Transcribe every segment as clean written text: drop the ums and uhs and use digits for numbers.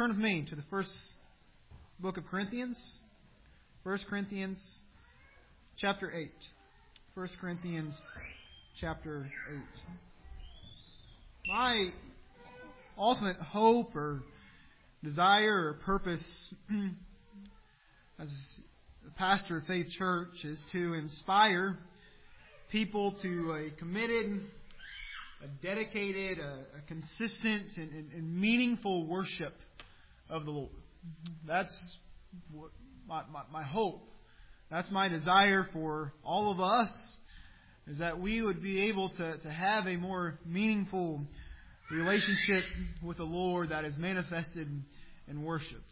turn with me to the first book of Corinthians. 1 Corinthians chapter 8. 1 Corinthians chapter 8. My ultimate hope or desire or purpose as a pastor of Faith Church is to inspire people to a committed, a dedicated, a consistent and meaningful worship of the Lord. That's what my hope. That's my desire for all of us, is that we would be able to have a more meaningful relationship with the Lord that is manifested in worship.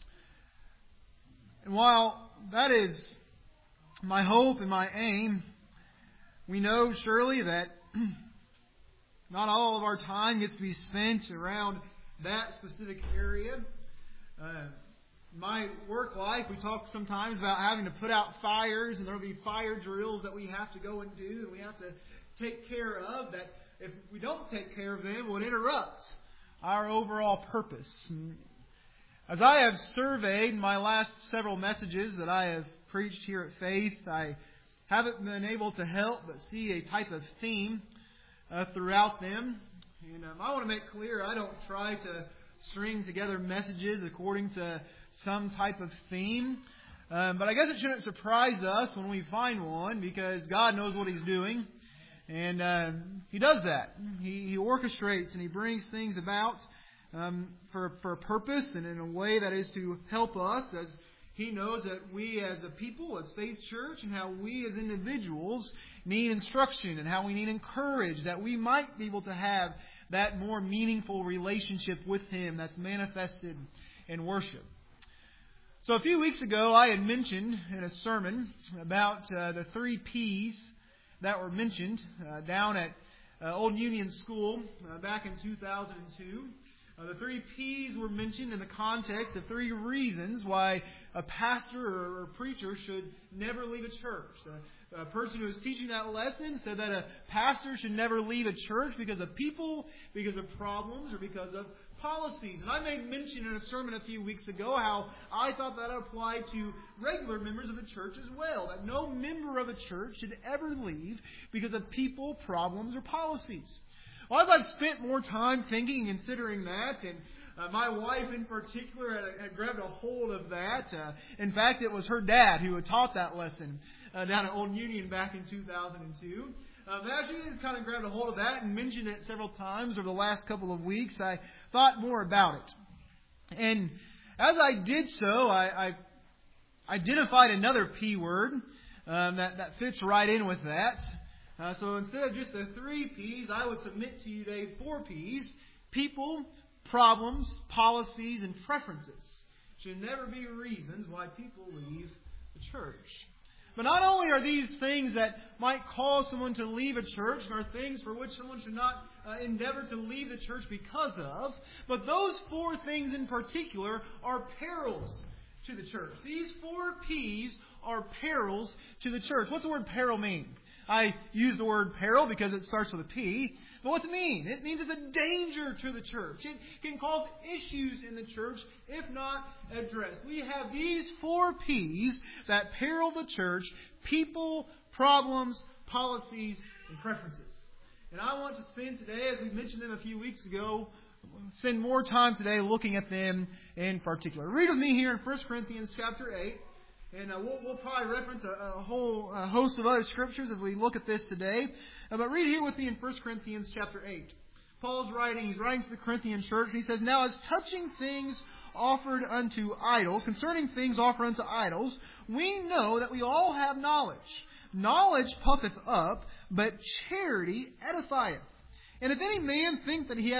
And while that is my hope and my aim, we know surely that not all of our time gets to be spent around that specific area. My work life, we talk sometimes about having to put out fires, and there will be fire drills that we have to go and do, and we have to take care of, that if we don't take care of them, it would interrupt our overall purpose. As I have surveyed my last several messages that I have preached here at Faith, I haven't been able to help but see a type of theme throughout them. And I want to make clear, I don't try to string together messages according to some type of theme. But I guess it shouldn't surprise us when we find one, because God knows what He's doing. And He does that. He orchestrates and He brings things about for a purpose and in a way that is to help us, as He knows that we as a people, as Faith Church, and how we as individuals need instruction and how we need encouragement, that we might be able to have that more meaningful relationship with Him that's manifested in worship. So a few weeks ago, I had mentioned in a sermon about the 3 P's that were mentioned down at Old Union School back in 2002. The 3 P's were mentioned in the context of 3 reasons why a pastor or preacher should never leave a church. A person who was teaching that lesson said that a pastor should never leave a church because of people, because of problems, or because of policies. And I made mention in a sermon a few weeks ago how I thought that applied to regular members of the church as well. That no member of a church should ever leave because of people, problems, or policies. Well, as I've spent more time thinking and considering that, and my wife in particular had grabbed a hold of that. In fact, it was her dad who had taught that lesson down at Old Union back in 2002. As she kind of grabbed a hold of that and mentioned it several times over the last couple of weeks, I thought more about it. And as I did so, I identified another P word that fits right in with that. So instead of just the 3 P's, I would submit to you today 4 P's. People, problems, policies, and preferences should never be reasons why people leave the church. But not only are these things that might cause someone to leave a church, and are things for which someone should not endeavor to leave the church because of, but those 4 things in particular are perils to the church. These 4 P's are perils to the church. What's the word peril mean? I use the word peril because it starts with a P. But what's it mean? It means it's a danger to the church. It can cause issues in the church if not addressed. We have these 4 P's that peril the church: people, problems, policies, and preferences. And I want to spend today, as we mentioned them a few weeks ago, spend more time today looking at them in particular. Read with me here in 1 Corinthians chapter 8. And we'll probably reference a whole host of other scriptures as we look at this today. But read here with me in 1 Corinthians chapter 8. Paul's writing, he's writing to the Corinthian church, and he says, "Now as touching things offered unto idols, concerning things offered unto idols, we know that we all have knowledge. Knowledge puffeth up, but charity edifieth. And if any man think that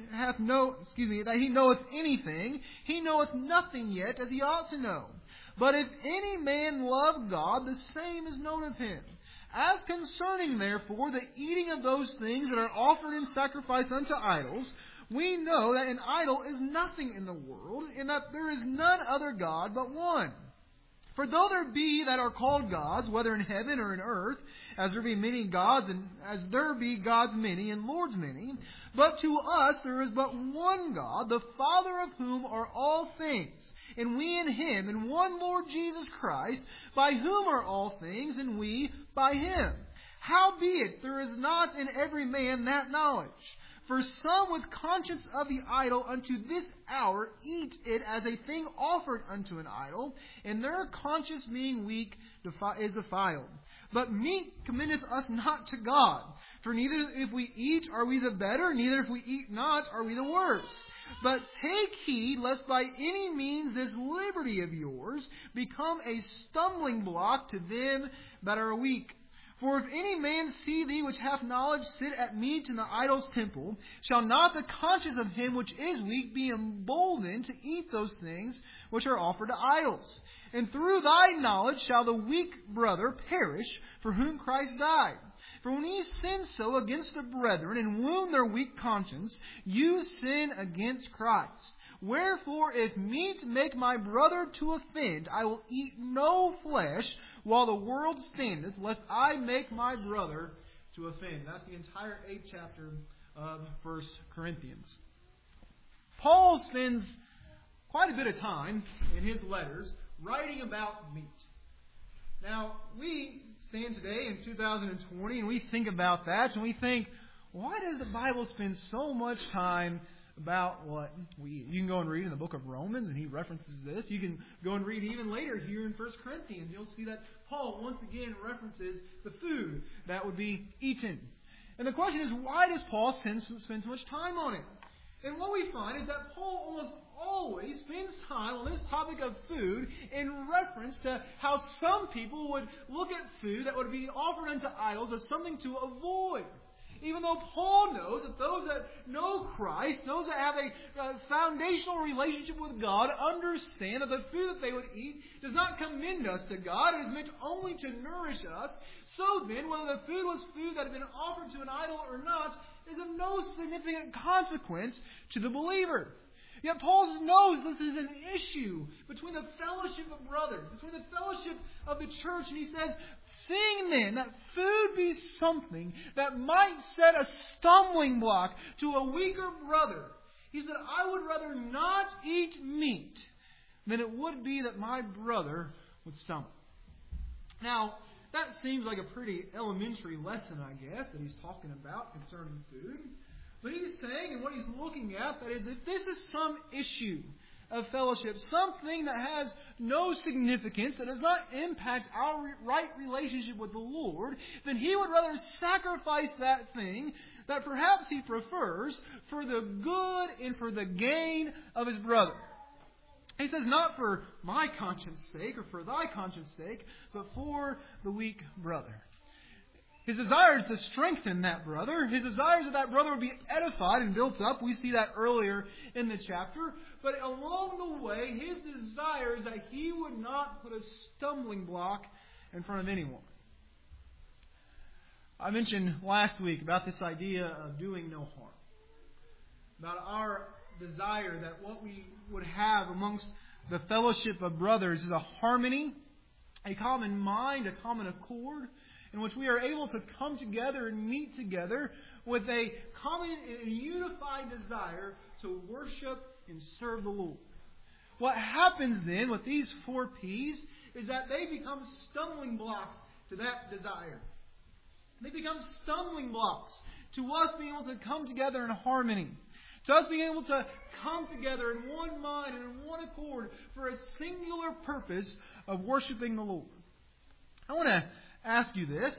that he knoweth anything, he knoweth nothing yet as he ought to know. But if any man love God, the same is known of him. As concerning, therefore, the eating of those things that are offered in sacrifice unto idols, we know that an idol is nothing in the world, and that there is none other God but one. For though there be that are called gods, whether in heaven or in earth, as there be many gods, and as there be gods many and lords many, but to us there is but one God, the Father of whom are all things, and we in Him, in one Lord Jesus Christ, by whom are all things, and we by Him. Howbeit, there is not in every man that knowledge. For some with conscience of the idol unto this hour eat it as a thing offered unto an idol, and their conscience being weak is defiled. But meat commendeth us not to God. For neither if we eat are we the better, neither if we eat not are we the worse. But take heed lest by any means this liberty of yours become a stumbling block to them that are weak. For if any man see thee which hath knowledge sit at meat in the idol's temple, shall not the conscience of him which is weak be emboldened to eat those things which are offered to idols? And through thy knowledge shall the weak brother perish, for whom Christ died. For when ye sin so against the brethren, and wound their weak conscience, you sin against Christ. Wherefore, if meat make my brother to offend, I will eat no flesh while the world standeth, lest I make my brother to offend. That's the entire 8th chapter of 1 Corinthians. Paul spends quite a bit of time in his letters writing about meat. Now, we stand today in 2020 and we think about that and we think, why does the Bible spend so much time about what we eat? You can go and read in the book of Romans, and he references this. You can go and read even later here in 1 Corinthians. You'll see that Paul once again references the food that would be eaten. And the question is, why does Paul spend so much time on it? And what we find is that Paul almost always spends time on this topic of food in reference to how some people would look at food that would be offered unto idols as something to avoid. Even though Paul knows that those that know Christ, those that have a foundational relationship with God, understand that the food that they would eat does not commend us to God. It is meant only to nourish us. So then, whether the food was food that had been offered to an idol or not is of no significant consequence to the believer. Yet Paul knows this is an issue between the fellowship of brothers, between the fellowship of the church, and he says, seeing then that food be something that might set a stumbling block to a weaker brother, he said, I would rather not eat meat than it would be that my brother would stumble. Now, that seems like a pretty elementary lesson, I guess, that he's talking about concerning food. But he's saying, and what he's looking at, that is, if this is some issue of fellowship, something that has no significance, that does not impact our right relationship with the Lord, then he would rather sacrifice that thing that perhaps he prefers for the good and for the gain of his brother. He says, not for my conscience sake or for thy conscience sake, but for the weak brother. His desire is to strengthen that brother. His desire is that that brother would be edified and built up. We see that earlier in the chapter. But along the way, his desire is that he would not put a stumbling block in front of anyone. I mentioned last week about this idea of doing no harm. About our desire that what we would have amongst the fellowship of brothers is a harmony, a common mind, a common accord, in which we are able to come together and meet together with a common and unified desire to worship and serve the Lord. What happens then with these 4 P's is that they become stumbling blocks to that desire. They become stumbling blocks to us being able to come together in harmony. To us being able to come together in one mind and in one accord for a singular purpose of worshiping the Lord. I want to ask you this.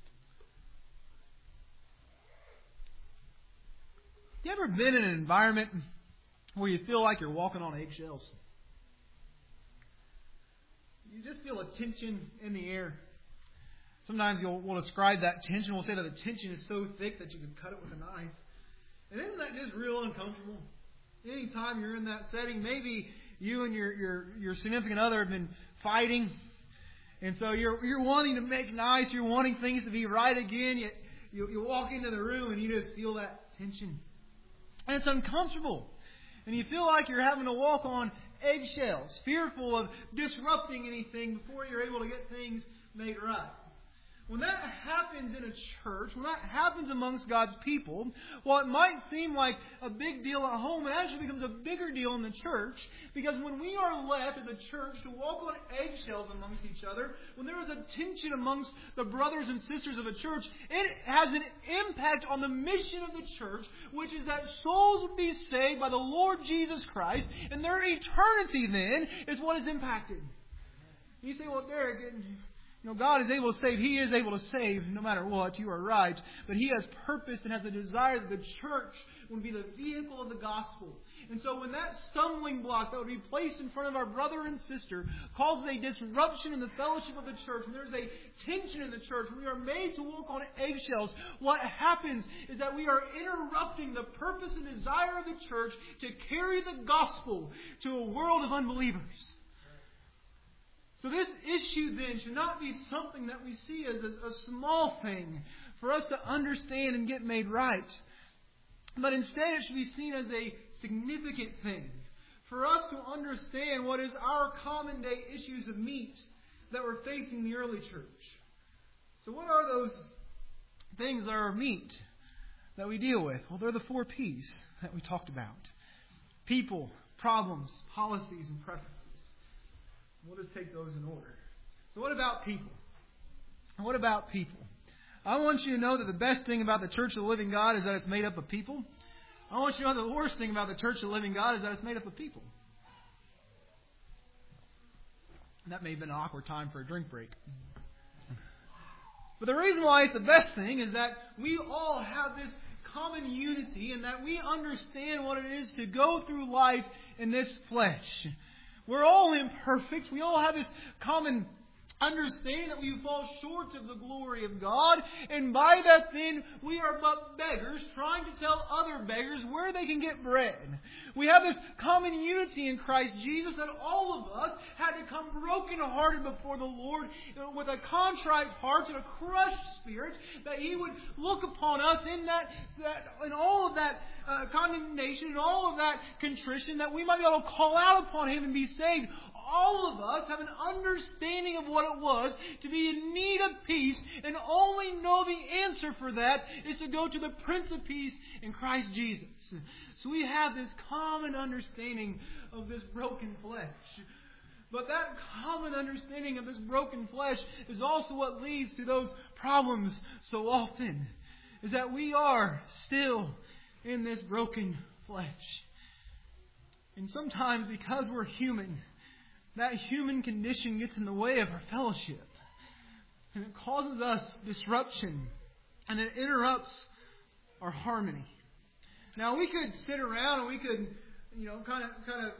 You ever been in an environment where you feel like you're walking on eggshells? You just feel a tension in the air. Sometimes we'll describe that tension. We'll say that the tension is so thick that you can cut it with a knife. And isn't that just real uncomfortable? Anytime you're in that setting, maybe you and your significant other have been fighting. And so you're wanting to make nice. You're wanting things to be right again. Yet you walk into the room and you just feel that tension. And it's uncomfortable. And you feel like you're having to walk on eggshells, fearful of disrupting anything before you're able to get things made right. when that happens in a church, when that happens amongst God's people, while it might seem like a big deal at home, it actually becomes a bigger deal in the church. Because when we are left as a church to walk on eggshells amongst each other, when there is a tension amongst the brothers and sisters of a church, it has an impact on the mission of the church, which is that souls would be saved by the Lord Jesus Christ, and their eternity then is what is impacted. You say, well, Derek, God is able to save. He is able to save no matter what. You are right. But He has purpose and has a desire that the church would be the vehicle of the gospel. And so when that stumbling block that would be placed in front of our brother and sister causes a disruption in the fellowship of the church, and there's a tension in the church, and we are made to walk on eggshells, what happens is that we are interrupting the purpose and desire of the church to carry the gospel to a world of unbelievers. So this issue then should not be something that we see as a small thing for us to understand and get made right. But instead it should be seen as a significant thing for us to understand what is our common day issues of meat that were facing the early church. So what are those things that are meat that we deal with? Well, they're the 4 P's that we talked about. People, problems, policies, and preferences. We'll just take those in order. So what about people? What about people? I want you to know that the best thing about the Church of the Living God is that it's made up of people. I want you to know that the worst thing about the Church of the Living God is that it's made up of people. And that may have been an awkward time for a drink break. But the reason why it's the best thing is that we all have this common unity and that we understand what it is to go through life in this flesh. We're all imperfect. We all have this common understanding that we fall short of the glory of God. And by that then, we are but beggars trying to tell other beggars where they can get bread. We have this common unity in Christ Jesus that all of us had to come brokenhearted before the Lord with a contrite heart and a crushed spirit, that He would look upon us in all of that condemnation and all of that contrition, that we might be able to call out upon Him and be saved. All of us have an understanding of what it was to be in need of peace, and only know the answer for that is to go to the Prince of Peace in Christ Jesus. So we have this common understanding of this broken flesh. But that common understanding of this broken flesh is also what leads to those problems so often, is that we are still in this broken flesh. And sometimes because we're human, that human condition gets in the way of our fellowship. And it causes us disruption. And it interrupts our harmony. Now we could sit around and we could, kind of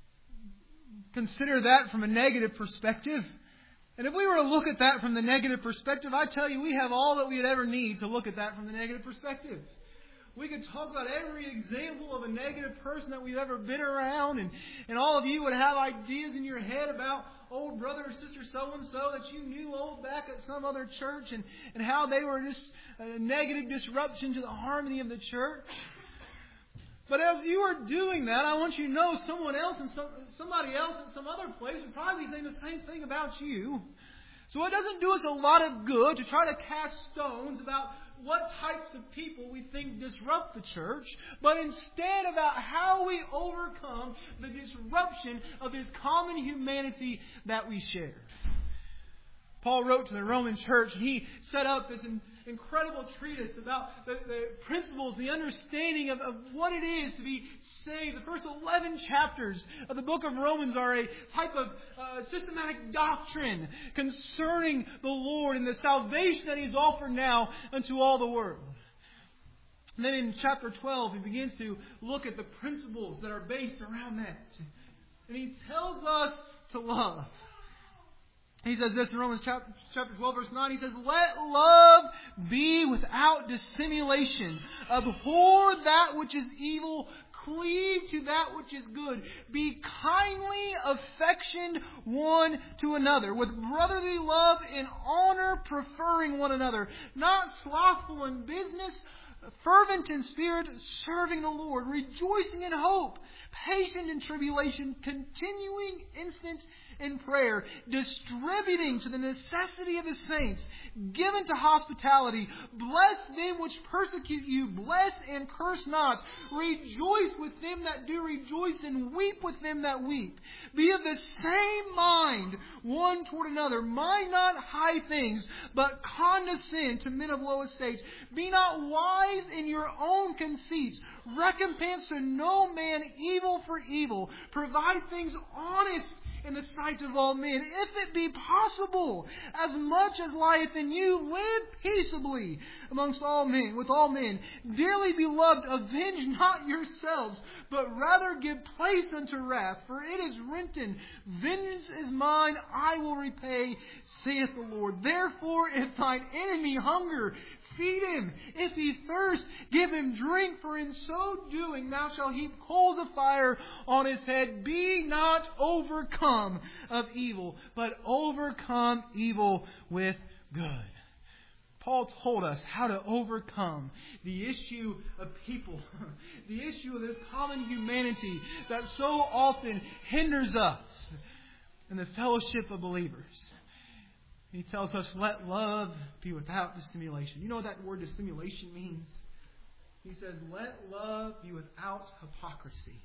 consider that from a negative perspective. And if we were to look at that from the negative perspective, I tell you, we have all that we'd ever need to look at that from the negative perspective. We could talk about every example of a negative person that we've ever been around, and all of you would have ideas in your head about old brother or sister so-and-so that you knew old back at some other church, and how they were just a negative disruption to the harmony of the church. But as you are doing that, I want you to know somebody else in some other place would probably be saying the same thing about you. So it doesn't do us a lot of good to try to cast stones about what types of people we think disrupt the church, but instead about how we overcome the disruption of this common humanity that we share. Paul wrote to the Roman church, and he set up this incredible treatise about the principles, the understanding of what it is to be saved. The first 11 chapters of the book of Romans are a type of systematic doctrine concerning the Lord and the salvation that He's offered now unto all the world. And then in chapter 12, he begins to look at the principles that are based around that. And he tells us to love. He says this in Romans chapter 12, verse 9. He says, "Let love be without dissimulation. Abhor that which is evil. Cleave to that which is good. Be kindly affectioned one to another, with brotherly love and honor, preferring one another. Not slothful in business, fervent in spirit, serving the Lord, rejoicing in hope, patient in tribulation, continuing instant in prayer, distributing to the necessity of the saints, given to hospitality. Bless them which persecute you, bless and curse not. Rejoice with them that do rejoice, and weep with them that weep. Be of the same mind one toward another. Mind not high things, but condescend to men of low estate. Be not wise in your own conceits. Recompense to no man evil for evil. Provide things honest in the sight of all men, if it be possible, as much as lieth in you, live peaceably amongst all men, with all men. Dearly beloved, avenge not yourselves, but rather give place unto wrath, for it is written, Vengeance is mine, I will repay, saith the Lord. Therefore, if thine enemy hunger, feed him. If he thirst, give him drink, for in so doing thou shalt heap coals of fire on his head. Be not overcome of evil, but overcome evil with good. Paul told us how to overcome the issue of people, the issue of this common humanity that so often hinders us in the fellowship of believers. He tells us, let love be without dissimulation. You know what that word dissimulation means? He says, let love be without hypocrisy.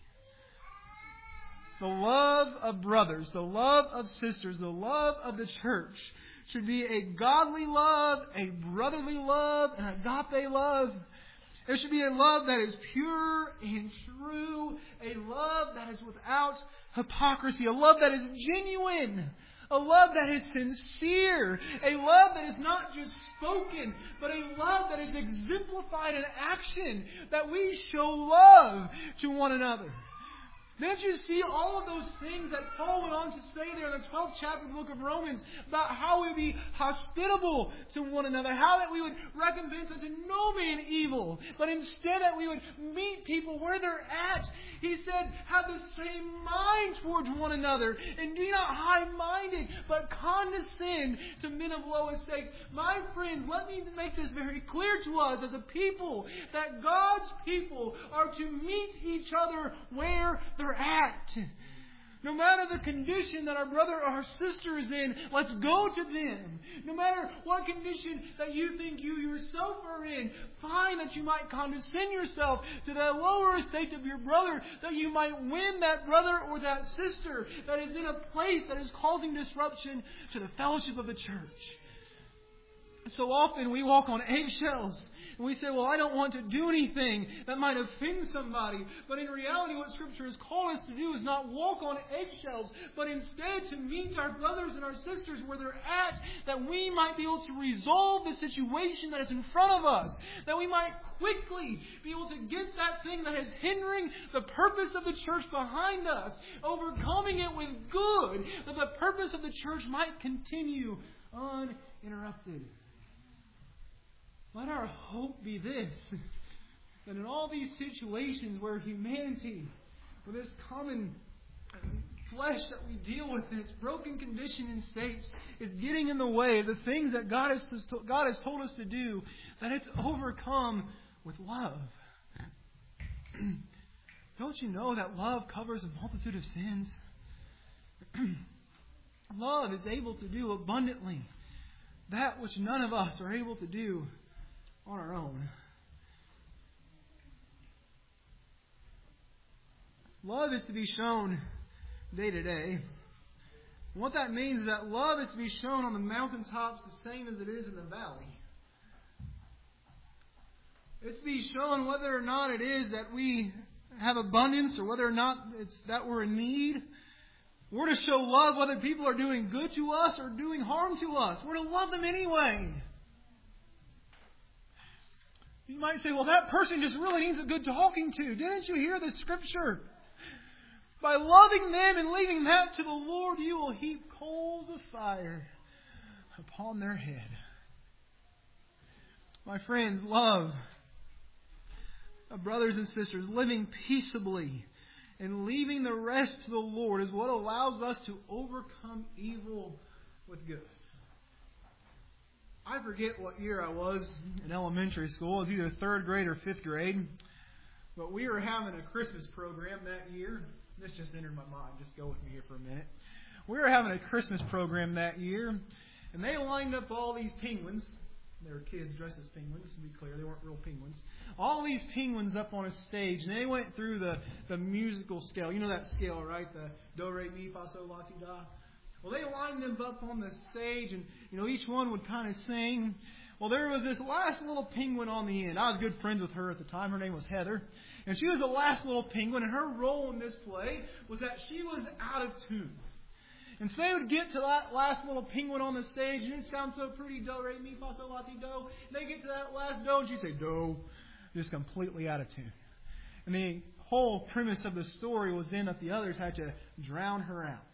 The love of brothers, the love of sisters, the love of the church should be a godly love, a brotherly love, an agape love. It should be a love that is pure and true, a love that is without hypocrisy, a love that is genuine. A love that is sincere. A love that is not just spoken, but a love that is exemplified in action. That we show love to one another. Didn't you see all of those things that Paul went on to say there in the 12th chapter of the book of Romans about how we would be hospitable to one another, how that we would recompense unto no man evil, but instead that we would meet people where they're at. He said, have the same mind towards one another, and be not high-minded, but condescend to men of low estate. My friends, let me make this very clear to us as a people, that God's people are to meet each other where they're at. No matter the condition that our brother or our sister is in, let's go to them. No matter what condition that you think you yourself are in, find that you might condescend yourself to the lower estate of your brother, that you might win that brother or that sister that is in a place that is causing disruption to the fellowship of the church. So often we walk on eggshells. And we say, well, I don't want to do anything that might offend somebody. But in reality, what Scripture has called us to do is not walk on eggshells, but instead to meet our brothers and our sisters where they're at, that we might be able to resolve the situation that is in front of us. That we might quickly be able to get that thing that is hindering the purpose of the church behind us, overcoming it with good, that the purpose of the church might continue uninterrupted. Let our hope be this, that in all these situations where humanity, where this common flesh that we deal with in its broken condition and state is getting in the way of the things that God has told us to do, that it's overcome with love. Don't you know that love covers a multitude of sins? Love is able to do abundantly that which none of us are able to do on our own. Love is to be shown day to day. And what that means is that love is to be shown on the mountaintops the same as it is in the valley. It's to be shown whether or not it is that we have abundance or whether or not it's that we're in need. We're to show love whether people are doing good to us or doing harm to us. We're to love them anyway. You might say, well, that person just really needs a good talking to. Didn't you hear the Scripture? By loving them and leaving that to the Lord, you will heap coals of fire upon their head. My friends, love of brothers and sisters, living peaceably and leaving the rest to the Lord is what allows us to overcome evil with good. I forget what year I was in elementary school. It was either 3rd grade or 5th grade. But we were having a Christmas program that year. This just entered my mind. Just go with me here for a minute. We were having a Christmas program that year, and they lined up all these penguins. They were kids dressed as penguins, to be clear. They weren't real penguins. All these penguins up on a stage, and they went through the musical scale. You know that scale, right? The do, re, mi, fa, sol, la, ti, da. Well, they lined them up on the stage, and each one would kind of sing. Well, there was this last little penguin on the end. I was good friends with her at the time. Her name was Heather. And she was the last little penguin, and her role in this play was that she was out of tune. And so they would get to that last little penguin on the stage, and it sounds so pretty, do, re, mi, fa, sol, la, ti, do. And they get to that last do, and she'd say, do, just completely out of tune. And the whole premise of the story was then that the others had to drown her out.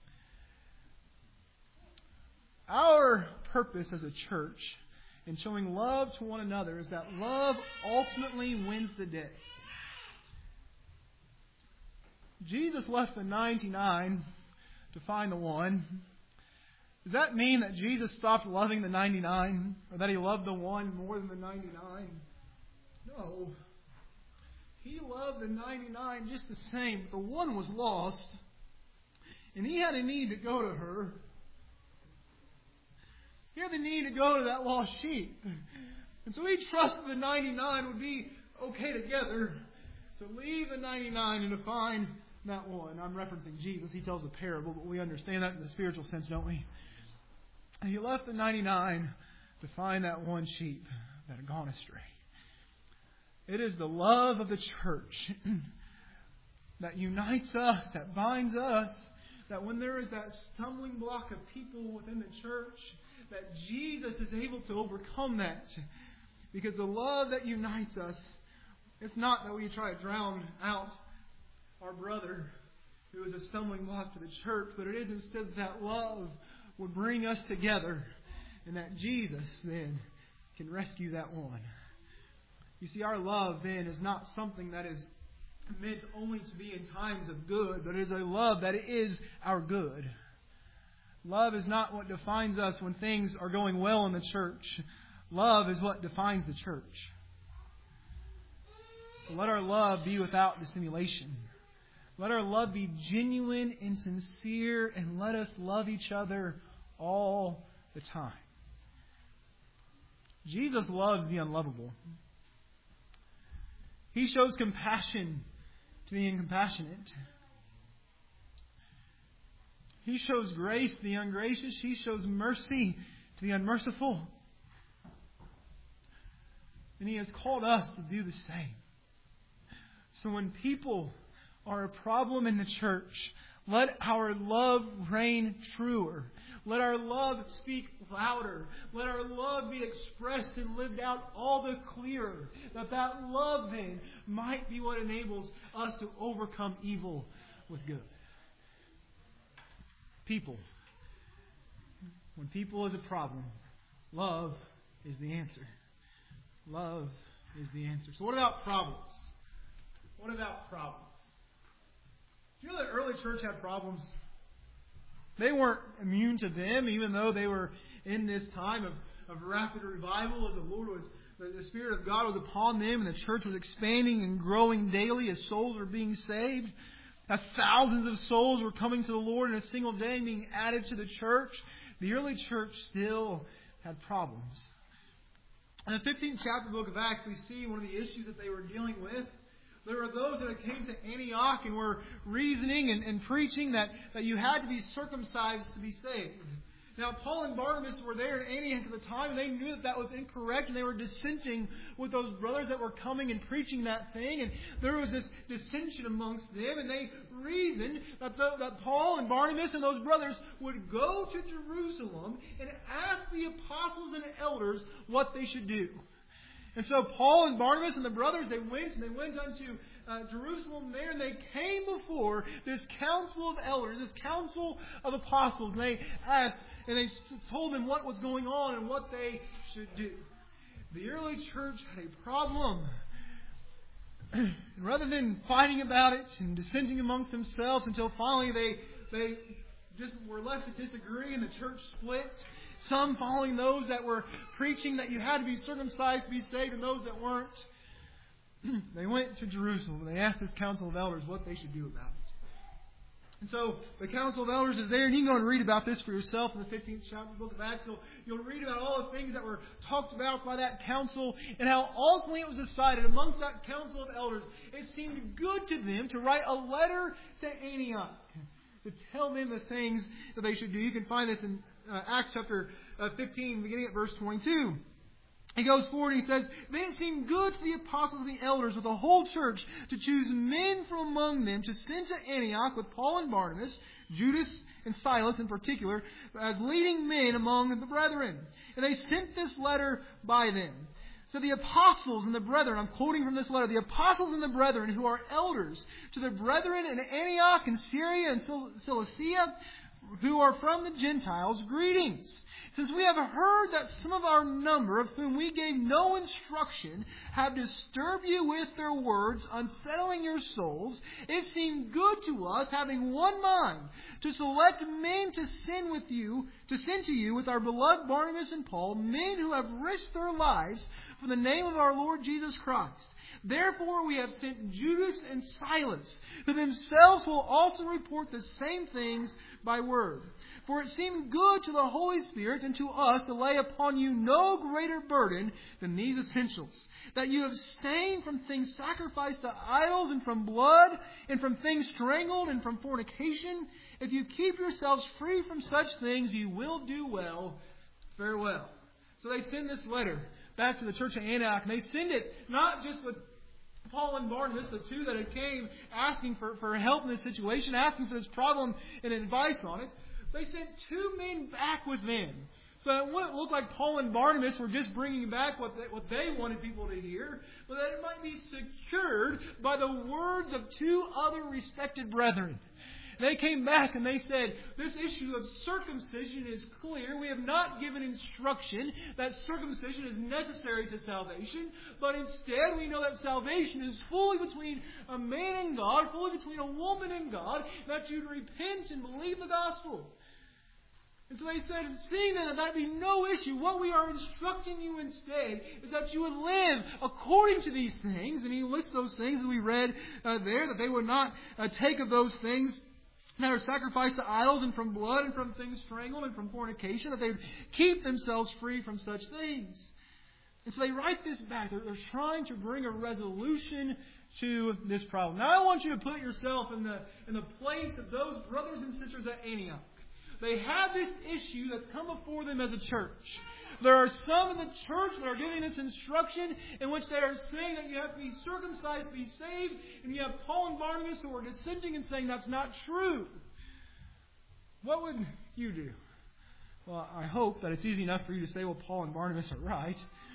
Our purpose as a church in showing love to one another is that love ultimately wins the day. Jesus left the 99 to find the one. Does that mean that Jesus stopped loving the 99? Or that He loved the one more than the 99? No. He loved the 99 just the same. But the one was lost. And He had a need to go to her. He had the need to go to that lost sheep. And so He trusted the 99 would be okay together to leave the 99 and to find that one. I'm referencing Jesus. He tells a parable, but we understand that in the spiritual sense, don't we? And He left the 99 to find that one sheep that had gone astray. It is the love of the church that unites us, that binds us, that when there is that stumbling block of people within the church, that Jesus is able to overcome that. Because the love that unites us, it's not that we try to drown out our brother who is a stumbling block to the church, but it is instead that love would bring us together, and that Jesus then can rescue that one. You see, our love then is not something that is meant only to be in times of good, but it is a love that is our good. Love is not what defines us when things are going well in the church. Love is what defines the church. So let our love be without dissimulation. Let our love be genuine and sincere, and let us love each other all the time. Jesus loves the unlovable. He shows compassion to the incompassionate. He shows grace to the ungracious. He shows mercy to the unmerciful. And He has called us to do the same. So when people are a problem in the church, let our love reign truer. Let our love speak louder. Let our love be expressed and lived out all the clearer. That love then might be what enables us to overcome evil with good. People. When people is a problem, love is the answer. Love is the answer. So what about problems? What about problems? Do you know that early church had problems? They weren't immune to them, even though they were in this time of rapid revival as the Spirit of God was upon them, and the church was expanding and growing daily as souls were being saved. As thousands of souls were coming to the Lord in a single day and being added to the church, the early church still had problems. In the 15th chapter of the book of Acts, we see one of the issues that they were dealing with. There were those that came to Antioch and were reasoning and preaching that you had to be circumcised to be saved. Now, Paul and Barnabas were there in Antioch at the time, and they knew that was incorrect, and they were dissenting with those brothers that were coming and preaching that thing. And there was this dissension amongst them, and they reasoned that Paul and Barnabas and those brothers would go to Jerusalem and ask the apostles and elders what they should do. And so Paul and Barnabas and the brothers, they went unto Jerusalem there, and they came before this council of elders, this council of apostles, and they asked, and they told them what was going on and what they should do. The early church had a problem. And rather than fighting about it and dissenting amongst themselves until finally they just were left to disagree and the church split, some following those that were preaching that you had to be circumcised to be saved and those that weren't. they went to Jerusalem and they asked this council of elders what they should do about it. And so the council of elders is there, and you can go and read about this for yourself in the 15th chapter of the book of Acts. So you'll read about all the things that were talked about by that council and how ultimately it was decided amongst that council of elders. It seemed good to them to write a letter to Antioch to tell them the things that they should do. You can find this in Acts chapter 15, beginning at verse 22. He goes forward and he says, "Then it seemed good to the apostles and the elders with the whole church to choose men from among them to send to Antioch with Paul and Barnabas, Judas and Silas in particular, as leading men among the brethren. And they sent this letter by them. So the apostles and the brethren," I'm quoting from this letter, "the apostles and the brethren who are elders, to the brethren in Antioch and Syria and Cilicia, who are from the Gentiles, greetings. Since we have heard that some of our number, of whom we gave no instruction, have disturbed you with their words, unsettling your souls, it seemed good to us, having one mind, to select men to send to you with our beloved Barnabas and Paul, men who have risked their lives for the name of our Lord Jesus Christ. Therefore we have sent Judas and Silas, who themselves will also report the same things by word. For it seemed good to the Holy Spirit and to us to lay upon you no greater burden than these essentials, that you abstain from things sacrificed to idols, and from blood, and from things strangled, and from fornication. If you keep yourselves free from such things, you will do well. Farewell." So they send this letter back to the church of Antioch, and they send it not just with Paul and Barnabas, the two that had came asking for help in this situation, asking for this problem and advice on it. They sent two men back with them. So it wouldn't look like Paul and Barnabas were just bringing back what they wanted people to hear, but that it might be secured by the words of two other respected brethren. They came back and they said, "This issue of circumcision is clear. We have not given instruction that circumcision is necessary to salvation, but instead we know that salvation is fully between a man and God, fully between a woman and God, that you repent and believe the gospel." And so they said, seeing that that be no issue, what we are instructing you instead is that you would live according to these things. And he lists those things that we read there, that they would not take of those things that are sacrificed to idols, and from blood, and from things strangled, and from fornication, that they would keep themselves free from such things. And so they write this back. They're trying to bring a resolution to this problem. Now I want you to put yourself in the place of those brothers and sisters at Antioch. They have this issue that's come before them as a church. There are some in the church that are giving this instruction in which they are saying that you have to be circumcised to be saved. And you have Paul and Barnabas who are dissenting and saying that's not true. What would you do? Well, I hope that it's easy enough for you to say, well, Paul and Barnabas are right.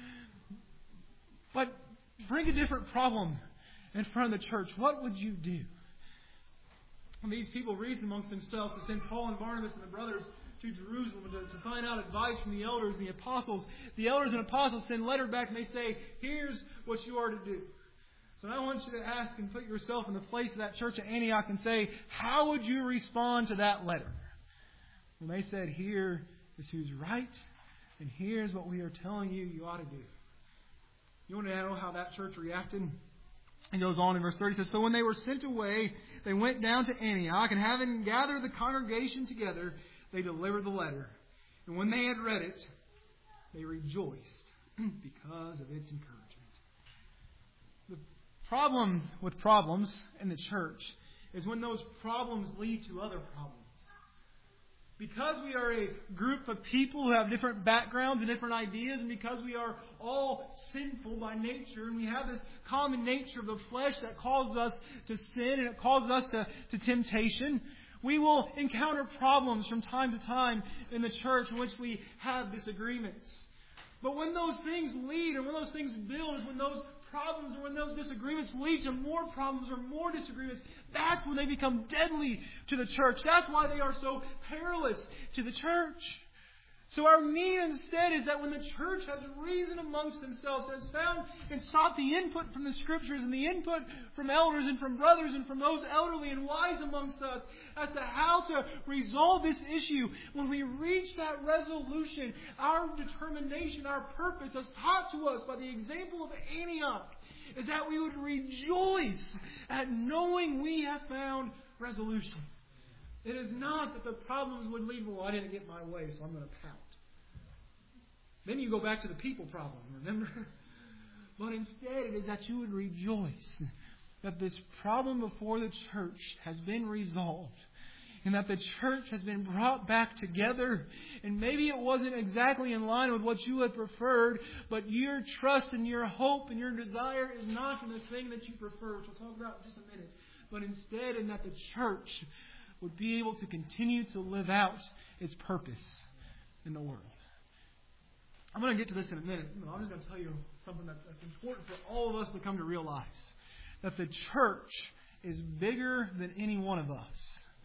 But bring a different problem in front of the church. What would you do? And these people reasoned amongst themselves to send Paul and Barnabas and the brothers to Jerusalem to find out advice from the elders and the apostles. The elders and apostles send a letter back and they say, "Here's what you are to do." So I want you to ask and put yourself in the place of that church at Antioch and say, how would you respond to that letter? When they said, "Here is who's right, and here's what we are telling you you ought to do." You want to know how that church reacted? It goes on in verse 30. It says, "So when they were sent away, they went down to Antioch, and having gathered the congregation together, they delivered the letter. And when they had read it, they rejoiced because of its encouragement." The problem with problems in the church is when those problems lead to other problems. Because we are a group of people who have different backgrounds and different ideas, and because we are all sinful by nature, and we have this common nature of the flesh that causes us to sin and it causes us to temptation, we will encounter problems from time to time in the church in which we have disagreements. But when those things lead, or when those things build, is when those problems or when those disagreements lead to more problems or more disagreements, that's when they become deadly to the church. That's why they are so perilous to the church. So our need instead is that when the church has reasoned amongst themselves, has found and sought the input from the Scriptures and the input from elders and from brothers and from those elderly and wise amongst us as to how to resolve this issue, when we reach that resolution, our determination, our purpose as taught to us by the example of Antioch, is that we would rejoice at knowing we have found resolution. It is not that the problems would lead, well, I didn't get my way, so I'm going to pout. Then you go back to the people problem, remember? But instead it is that you would rejoice that this problem before the church has been resolved. And that the church has been brought back together. And maybe it wasn't exactly in line with what you had preferred, but your trust and your hope and your desire is not in the thing that you prefer, which we'll talk about in just a minute. But instead in that the church would be able to continue to live out its purpose in the world. I'm going to get to this in a minute, but I'm just going to tell you something that's important for all of us to come to realize. That the church is bigger than any one of us.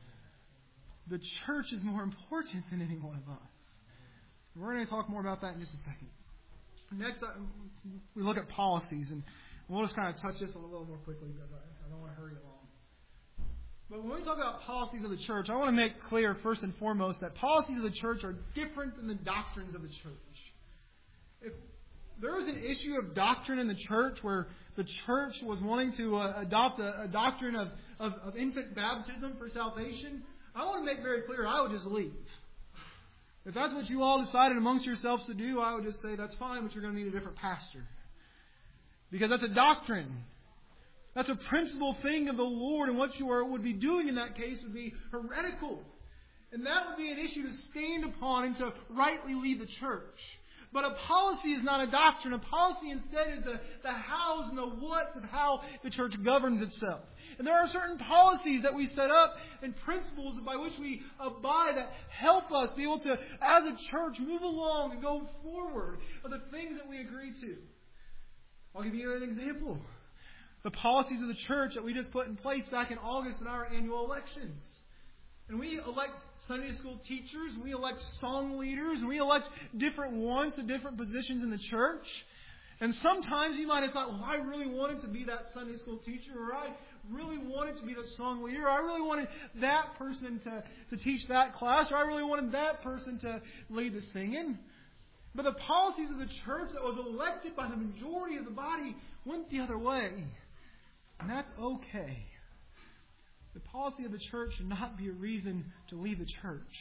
The church is more important than any one of us. We're going to talk more about that in just a second. Next, we look at policies, and we'll just kind of touch this one a little more quickly because I don't want to hurry along. But when we talk about policies of the church, I want to make clear first and foremost that policies of the church are different than the doctrines of the church. If there was an issue of doctrine in the church where the church was wanting to adopt a doctrine of infant baptism for salvation, I want to make very clear, I would just leave. If that's what you all decided amongst yourselves to do, I would just say that's fine, but you're going to need a different pastor. Because that's a doctrine. That's a principal thing of the Lord, and what you would be doing in that case would be heretical. And that would be an issue to stand upon and to rightly lead the church. But a policy is not a doctrine. A policy instead is the hows and the whats of how the church governs itself. And there are certain policies that we set up and principles by which we abide that help us be able to, as a church, move along and go forward of the things that we agree to. I'll give you an example. The policies of the church that we just put in place back in August in our annual elections. And we elect Sunday school teachers, and we elect song leaders, and we elect different ones to different positions in the church. And sometimes you might have thought, well, I really wanted to be that Sunday school teacher, or I really wanted to be the song leader, or I really wanted that person to teach that class, or I really wanted that person to lead the singing. But the policies of the church that was elected by the majority of the body went the other way. And that's okay. The policy of the church should not be a reason to leave the church.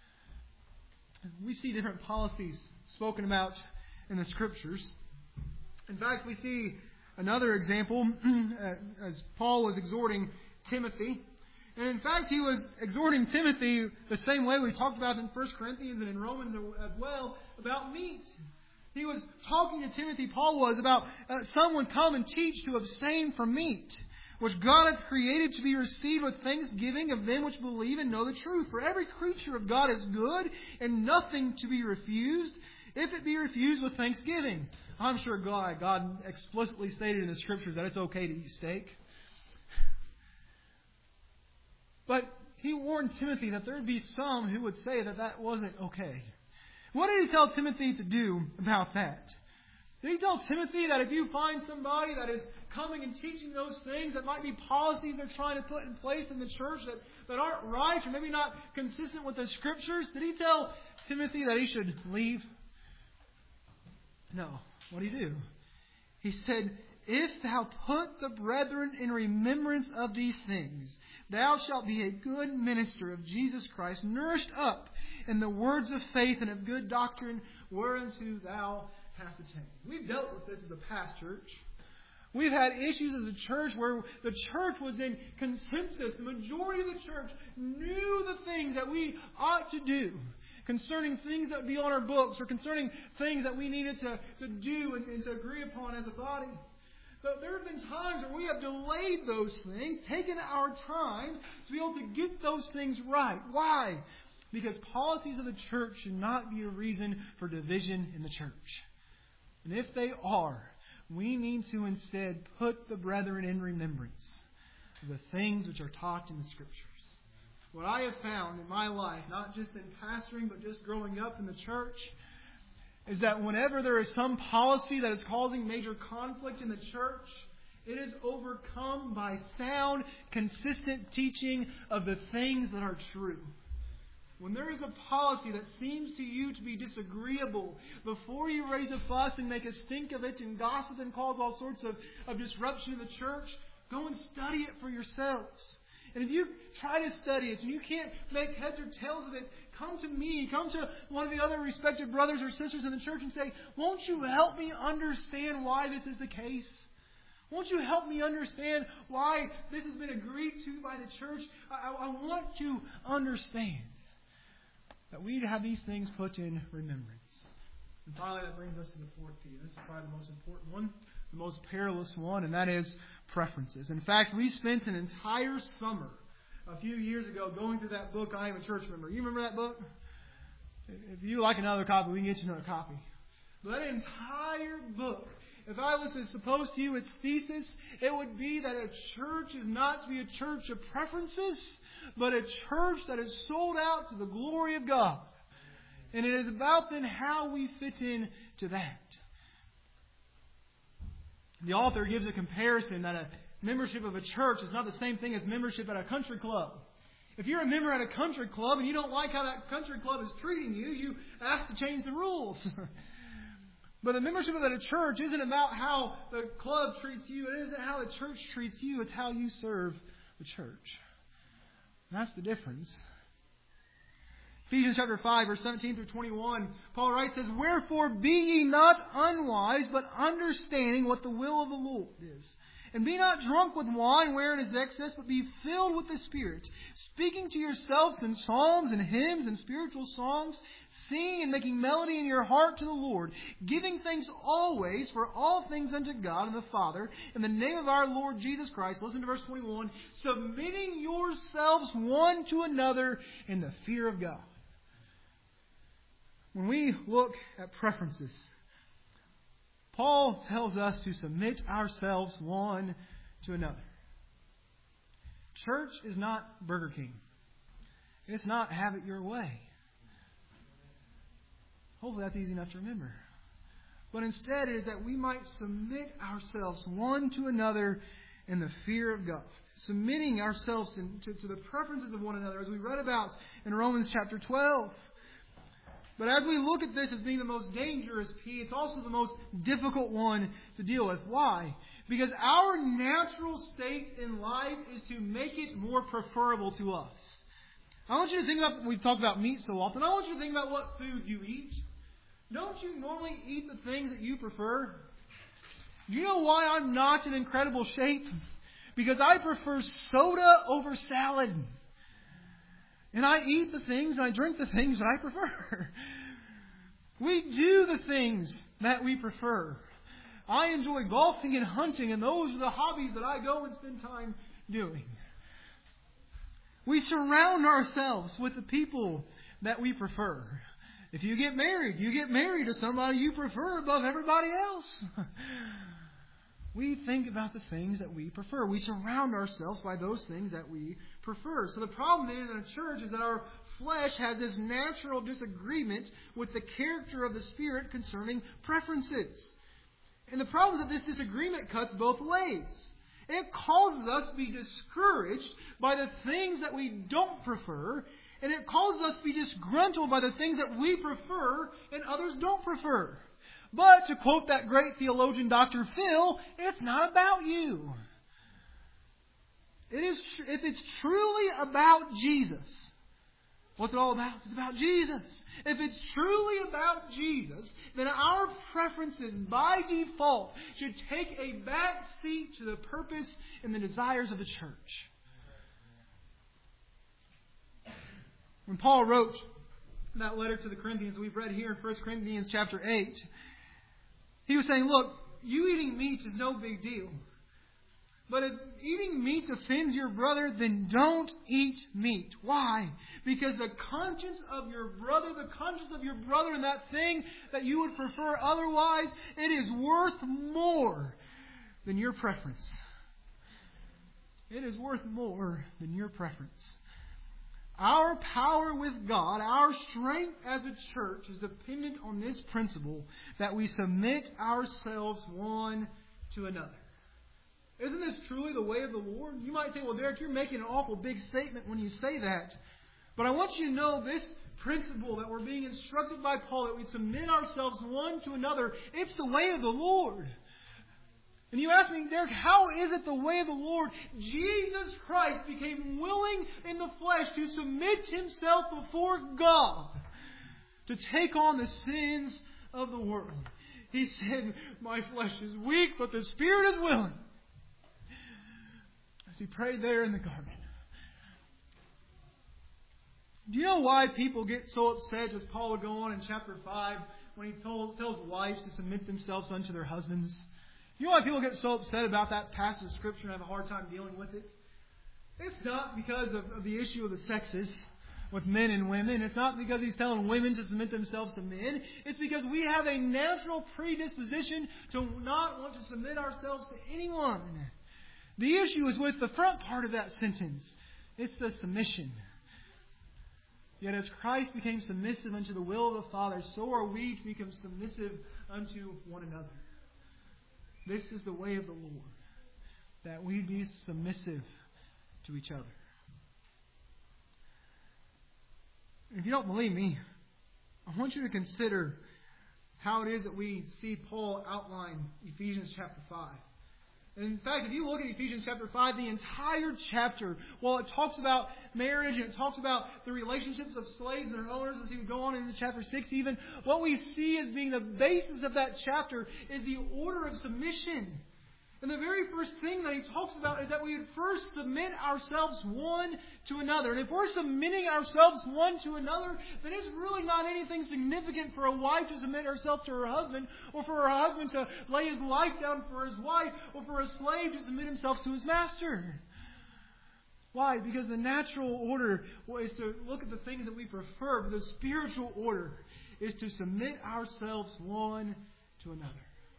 We see different policies spoken about in the Scriptures. In fact, we see another example as Paul was exhorting Timothy. And in fact, he was exhorting Timothy the same way we talked about in 1 Corinthians and in Romans as well about meat. He was talking to Timothy, Paul was, about some would come and teach to abstain from meat, which God hath created to be received with thanksgiving of them which believe and know the truth. For every creature of God is good, and nothing to be refused, if it be refused with thanksgiving. I'm sure God explicitly stated in the Scriptures that it's okay to eat steak. But he warned Timothy that there would be some who would say that that wasn't okay. What did he tell Timothy to do about that? Did he tell Timothy that if you find somebody that is coming and teaching those things that might be policies they're trying to put in place in the church that aren't right or maybe not consistent with the Scriptures, did he tell Timothy that he should leave? No. What did he do? He said, if thou put the brethren in remembrance of these things, thou shalt be a good minister of Jesus Christ, nourished up in the words of faith and of good doctrine, whereunto thou hast attained. We've dealt with this as a past church. We've had issues as a church where the church was in consensus. The majority of the church knew the things that we ought to do concerning things that would be on our books or concerning things that we needed to do and to agree upon as a body. But there have been times where we have delayed those things, taken our time to be able to get those things right. Why? Because policies of the church should not be a reason for division in the church. And if they are, we need to instead put the brethren in remembrance of the things which are taught in the Scriptures. What I have found in my life, not just in pastoring, but just growing up in the church, is that whenever there is some policy that is causing major conflict in the church, it is overcome by sound, consistent teaching of the things that are true. when there is a policy that seems to you to be disagreeable, before you raise a fuss and make a stink of it and gossip and cause all sorts of disruption in the church, go and study it for yourselves. And if you try to study it and you can't make heads or tails of it, come to me, come to one of the other respected brothers or sisters in the church and say, won't you help me understand why this is the case? Won't you help me understand why this has been agreed to by the church? I want to understand that we have these things put in remembrance. And finally, that brings us to the fourth P. This is probably the most important one, the most perilous one, and that is preferences. In fact, we spent an entire summer a few years ago going through that book, I Am a Church Member. You remember that book? If you like another copy, we can get you another copy. But that entire book, if I was to suppose to you its thesis, it would be that a church is not to be a church of preferences, but a church that is sold out to the glory of God. And it is about then how we fit in to that. The author gives a comparison that a membership of a church is not the same thing as membership at a country club. If you're a member at a country club and you don't like how that country club is treating you, you ask to change the rules. But the membership of a church isn't about how the club treats you. It isn't how the church treats you. It's how you serve the church. And that's the difference. Ephesians chapter 5, verse 17 through 21, Paul writes, says, wherefore be ye not unwise, but understanding what the will of the Lord is. And be not drunk with wine wherein is excess, but be filled with the Spirit, speaking to yourselves in psalms and hymns and spiritual songs, singing and making melody in your heart to the Lord, giving thanks always for all things unto God and the Father, in the name of our Lord Jesus Christ. Listen to verse 21. Submitting yourselves one to another in the fear of God. When we look at preferences, Paul tells us to submit ourselves one to another. Church is not Burger King. It's not have it your way. Hopefully that's easy enough to remember. But instead it is that we might submit ourselves one to another in the fear of God. Submitting ourselves to the preferences of one another, as we read about in Romans chapter 12. But as we look at this as being the most dangerous P, it's also the most difficult one to deal with. Why? Because our natural state in life is to make it more preferable to us. I want you to think about, we've talked about meat so often, I want you to think about what food you eat. Don't you normally eat the things that you prefer? Do you know why I'm not in incredible shape? Because I prefer soda over salad. And I eat the things and I drink the things that I prefer. We do the things that we prefer. I enjoy golfing and hunting, and those are the hobbies that I go and spend time doing. We surround ourselves with the people that we prefer. If you get married to somebody you prefer above everybody else. We think about the things that we prefer. We surround ourselves by those things that we prefer. So the problem in a church is that our flesh has this natural disagreement with the character of the Spirit concerning preferences. And the problem is that this disagreement cuts both ways. It causes us to be discouraged by the things that we don't prefer, and it causes us to be disgruntled by the things that we prefer and others don't prefer. But, to quote that great theologian Dr. Phil, it's not about you. If it's truly about Jesus, what's it all about? It's about Jesus. If it's truly about Jesus, then our preferences by default should take a back seat to the purpose and the desires of the church. When Paul wrote that letter to the Corinthians we've read here in 1 Corinthians chapter 8, he was saying, look, you eating meat is no big deal. But if eating meat offends your brother, then don't eat meat. Why? Because the conscience of your brother in that thing that you would prefer otherwise, it is worth more than your preference. It is worth more than your preference. Our power with God, our strength as a church is dependent on this principle that we submit ourselves one to another. Isn't this truly the way of the Lord? You might say, well, Derek, you're making an awful big statement when you say that. But I want you to know this principle that we're being instructed by Paul, that we submit ourselves one to another. It's the way of the Lord. And you ask me, Derek, how is it the way of the Lord? Jesus Christ became willing in the flesh to submit Himself before God to take on the sins of the world. He said, my flesh is weak, but the Spirit is willing. As He prayed there in the garden. Do you know why people get so upset, as Paul would go on in chapter 5, when he tells wives to submit themselves unto their husbands? Do you know why people get so upset about that passage of Scripture and have a hard time dealing with it? It's not because of the issue of the sexes with men and women. It's not because he's telling women to submit themselves to men. It's because we have a natural predisposition to not want to submit ourselves to anyone. The issue is with the front part of that sentence. It's the submission. Yet as Christ became submissive unto the will of the Father, so are we to become submissive unto one another. This is the way of the Lord, that we be submissive to each other. If you don't believe me, I want you to consider how it is that we see Paul outline Ephesians chapter 5. And in fact, if you look at Ephesians chapter 5, the entire chapter, while it talks about marriage and it talks about the relationships of slaves and their owners, as he would go on into chapter 6 even, what we see as being the basis of that chapter is the order of submission. And the very first thing that he talks about is that we would first submit ourselves one to another. And if we're submitting ourselves one to another, then it's really not anything significant for a wife to submit herself to her husband, or for her husband to lay his life down for his wife, or for a slave to submit himself to his master. Why? Because the natural order is to look at the things that we prefer, but the spiritual order is to submit ourselves one to another.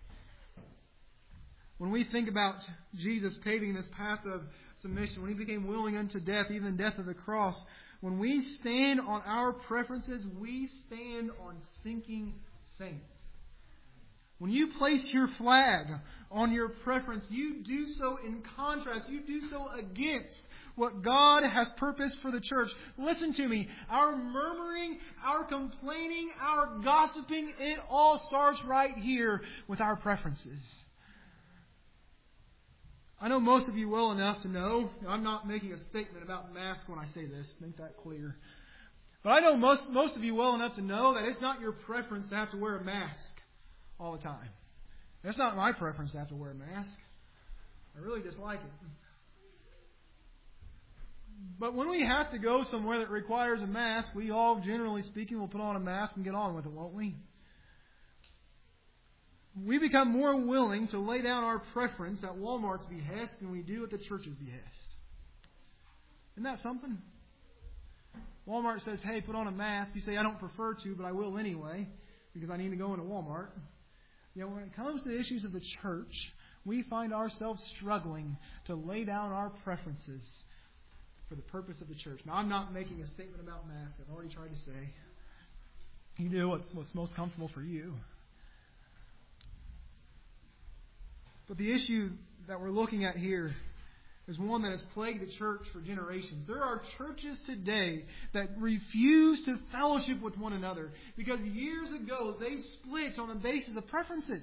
When we think about Jesus paving this path of submission, when He became willing unto death, even death of the cross, when we stand on our preferences, we stand on sinking sand. When you place your flag on your preference, you do so in contrast. You do so against what God has purposed for the church. Listen to me. Our murmuring, our complaining, our gossiping, it all starts right here with our preferences. I know most of you well enough to know, I'm not making a statement about masks when I say this, make that clear. But I know most of you well enough to know that it's not your preference to have to wear a mask all the time. It's not my preference to have to wear a mask. I really dislike it. But when we have to go somewhere that requires a mask, we all, generally speaking, will put on a mask and get on with it, won't we? We become more willing to lay down our preference at Walmart's behest than we do at the church's behest. Isn't that something? Walmart says, hey, put on a mask. You say, I don't prefer to, but I will anyway, because I need to go into Walmart. You know, when it comes to the issues of the church, we find ourselves struggling to lay down our preferences for the purpose of the church. Now, I'm not making a statement about masks. I've already tried to say. You do what's most comfortable for you. But the issue that we're looking at here is one that has plagued the church for generations. There are churches today that refuse to fellowship with one another because years ago they split on the basis of preferences.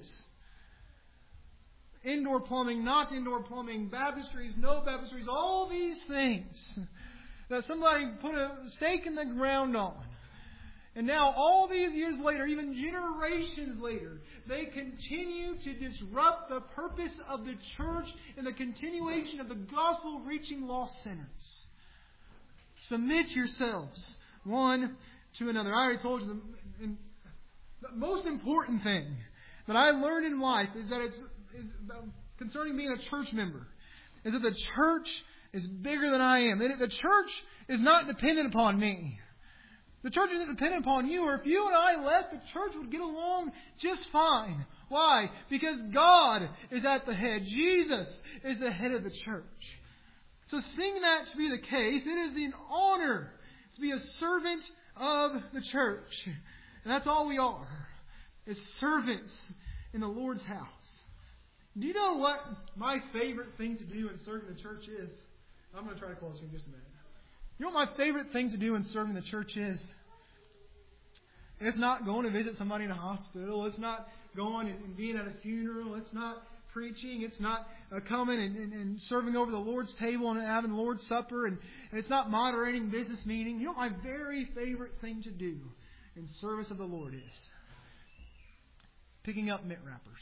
Indoor plumbing, not indoor plumbing, baptistries, no baptistries, all these things that somebody put a stake in the ground on. And now, all these years later, even generations later, they continue to disrupt the purpose of the church and the continuation of the gospel reaching lost sinners. Submit yourselves one to another. I already told you the most important thing that I learned in life is that it's concerning being a church member, is that the church is bigger than I am. The church is not dependent upon me. The church isn't dependent upon you, or if you and I left, the church would get along just fine. Why? Because God is at the head. Jesus is the head of the church. So seeing that to be the case, it is an honor to be a servant of the church. And that's all we are, is servants in the Lord's house. Do you know what my favorite thing to do in serving the church is? I'm going to try to close here in just a minute. You know what my favorite thing to do in serving the church is? It's not going to visit somebody in a hospital. It's not going and being at a funeral. It's not preaching. It's not coming and serving over the Lord's table and having the Lord's Supper. And it's not moderating business meetings. You know what my very favorite thing to do in service of the Lord is? Picking up mint wrappers.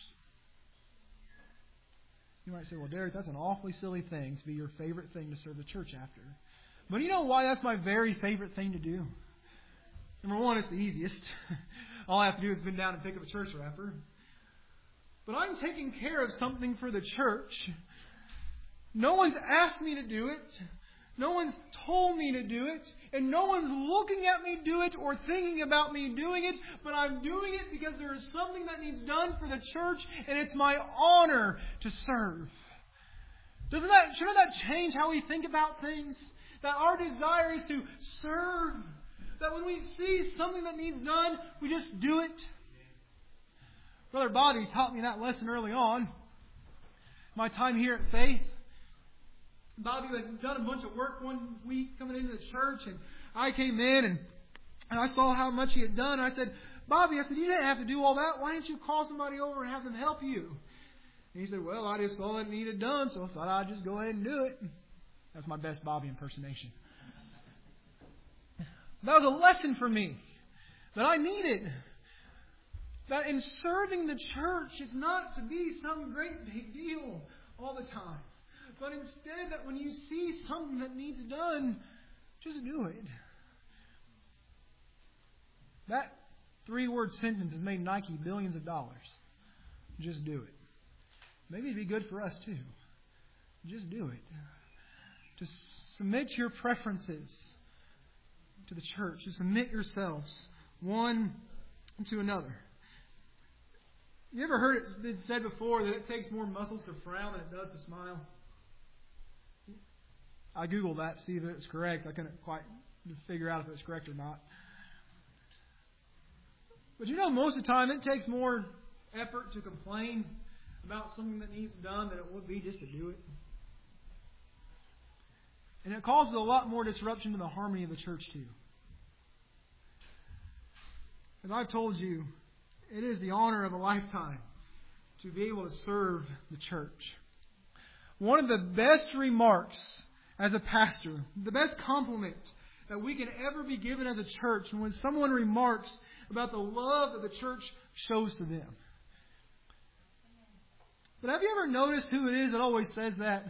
You might say, well, Derek, that's an awfully silly thing to be your favorite thing to serve the church after. But you know why that's my very favorite thing to do? Number one, it's the easiest. All I have to do is bend down and pick up a church wrapper. But I'm taking care of something for the church. No one's asked me to do it. No one's told me to do it. And no one's looking at me do it or thinking about me doing it. But I'm doing it because there is something that needs done for the church. And it's my honor to serve. Shouldn't that change how we think about things? That our desire is to serve. That when we see something that needs done, we just do it. Brother Bobby taught me that lesson early on. My time here at Faith. Bobby had done a bunch of work one week coming into the church, and I came in and I saw how much he had done. And I said, Bobby, you didn't have to do all that. Why didn't you call somebody over and have them help you? And he said, well, I just saw it needed done, so I thought I'd just go ahead and do it. That's my best Bobby impersonation. That was a lesson for me that I needed. That in serving the church, it's not to be some great big deal all the time. But instead, that when you see something that needs done, just do it. That 3-word sentence has made Nike billions of dollars. Just do it. Maybe it'd be good for us too. Just do it. To submit your preferences to the church. To submit yourselves one to another. You ever heard it been said before that it takes more muscles to frown than it does to smile? I Googled that to see if it's correct. I couldn't quite figure out if it's correct or not. But you know, most of the time it takes more effort to complain about something that needs done than it would be just to do it. And it causes a lot more disruption to the harmony of the church too. As I've told you, it is the honor of a lifetime to be able to serve the church. One of the best remarks as a pastor, the best compliment that we can ever be given as a church, and when someone remarks about the love that the church shows to them. But have you ever noticed who it is that always says that?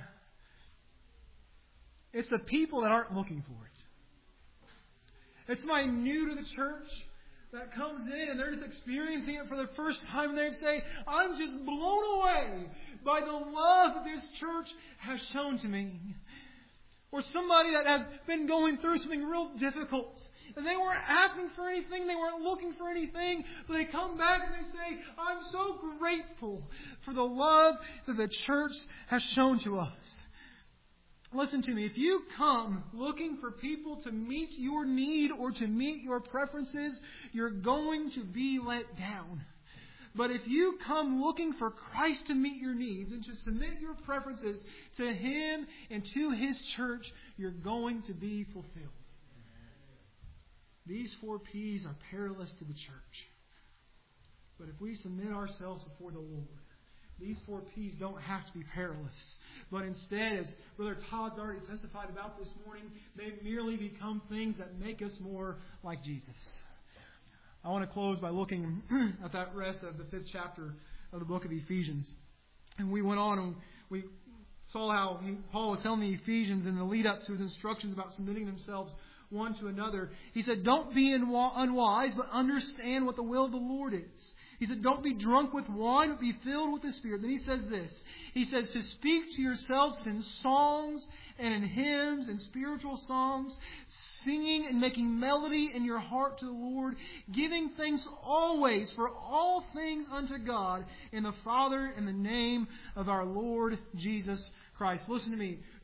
It's the people that aren't looking for it. It's my new to the church that comes in and they're just experiencing it for the first time, and they say, I'm just blown away by the love that this church has shown to me. Or somebody that has been going through something real difficult, and they weren't asking for anything, they weren't looking for anything, but they come back and they say, I'm so grateful for the love that the church has shown to us. Listen to me. If you come looking for people to meet your need or to meet your preferences, you're going to be let down. But if you come looking for Christ to meet your needs and to submit your preferences to Him and to His church, you're going to be fulfilled. These 4 P's are perilous to the church. But if we submit ourselves before the Lord, these 4 P's don't have to be perilous. But instead, as Brother Todd's already testified about this morning, they merely become things that make us more like Jesus. I want to close by looking at that rest of the 5th chapter of the book of Ephesians. And we went on and we saw how Paul was telling the Ephesians in the lead up to his instructions about submitting themselves one to another. He said, don't be unwise, but understand what the will of the Lord is. He said, don't be drunk with wine, but be filled with the Spirit. Then he says this. He says, to speak to yourselves in songs and in hymns and spiritual songs, singing and making melody in your heart to the Lord, giving thanks always for all things unto God and the Father in the name of our Lord Jesus Christ. Listen to me.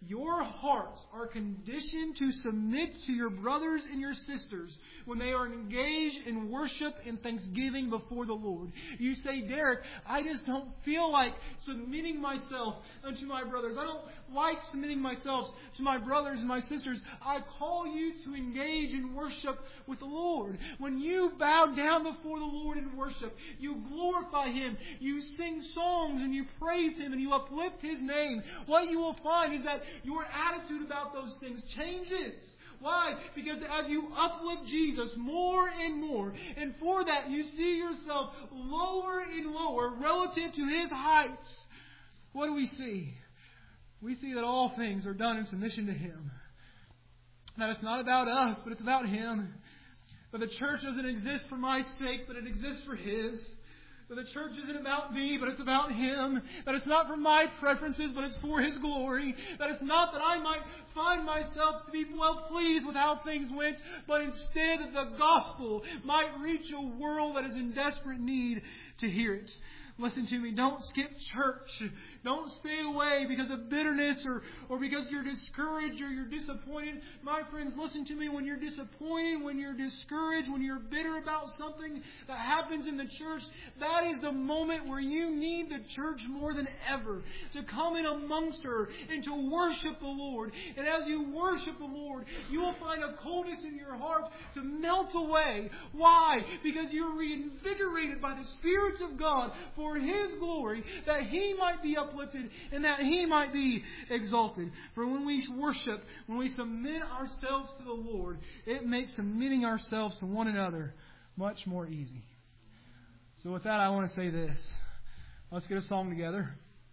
your hearts are conditioned to submit to your brothers and your sisters when they are engaged in worship and thanksgiving before the Lord. You say, Derek, I just don't feel like submitting myself unto my brothers. I don't like submitting myself to my brothers and my sisters. I call you to engage in worship with the Lord. When you bow down before the Lord in worship, you glorify Him, you sing songs and you praise Him and you uplift His name, what you will find is that your attitude about those things changes. Why? Because as you uplift Jesus more and more, and for that you see yourself lower and lower relative to His heights, what do we see? We see that all things are done in submission to Him. That it's not about us, but it's about Him. That the church doesn't exist for my sake, but it exists for His. That the church isn't about me, but it's about Him. That it's not for my preferences, but it's for His glory. That it's not that I might find myself to be well pleased with how things went, but instead that the gospel might reach a world that is in desperate need to hear it. Listen to me. Don't skip church. Don't stay away because of bitterness or because you're discouraged or you're disappointed. My friends, listen to me. When you're disappointed, when you're discouraged, when you're bitter about something that happens in the church, that is the moment where you need the church more than ever to come in amongst her and to worship the Lord. And as you worship the Lord, you will find a coldness in your heart to melt away. Why? Because you're reinvigorated by the Spirit of God for His glory, that He might be uplifted and that He might be exalted. For when we worship, when we submit ourselves to the Lord, it makes submitting ourselves to one another much more easy. So with that, I want to say this. Let's get a song together.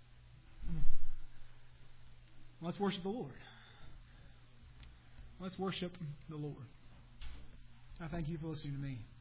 Let's worship the Lord. Let's worship the Lord. I thank you for listening to me.